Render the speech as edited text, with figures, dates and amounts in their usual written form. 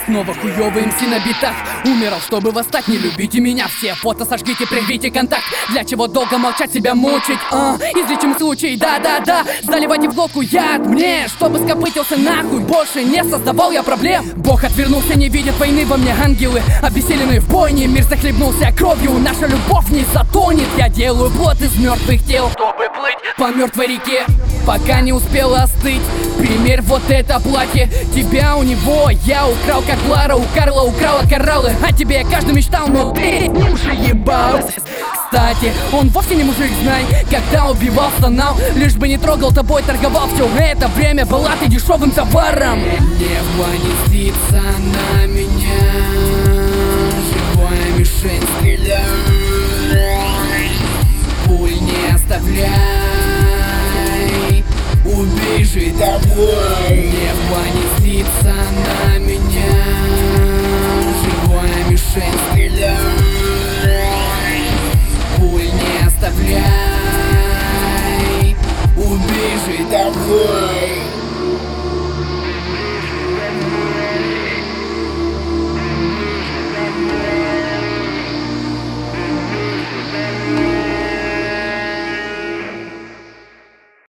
Снова хуёвый МС на битах. Умирал, чтобы восстать, не любите меня все. Фото сожгите, прервите контакт. Для чего долго молчать, себя мучить? Излечим случай, да-да-да. Заливайте в глотку яд мне, чтобы скопытился нахуй. Больше не создавал я проблем. Бог отвернулся, не видит войны во мне. Ангелы обессилены в бойне. Мир захлебнулся кровью, наша любовь не затонет. Я делаю плод из мертвых тел, чтобы плыть по мертвой реке, пока не успела остыть. Примерь вот это платье, тебя у него я украл, как Лара у Карла украла кораллы. А тебе я каждый мечтал, но ты уже ебался. Кстати, он вовсе не мужик, знай. Когда убивал, стонал, лишь бы не трогал, тобой торговал. Все это время была ты дешевым товаром. Небо не злится на меня.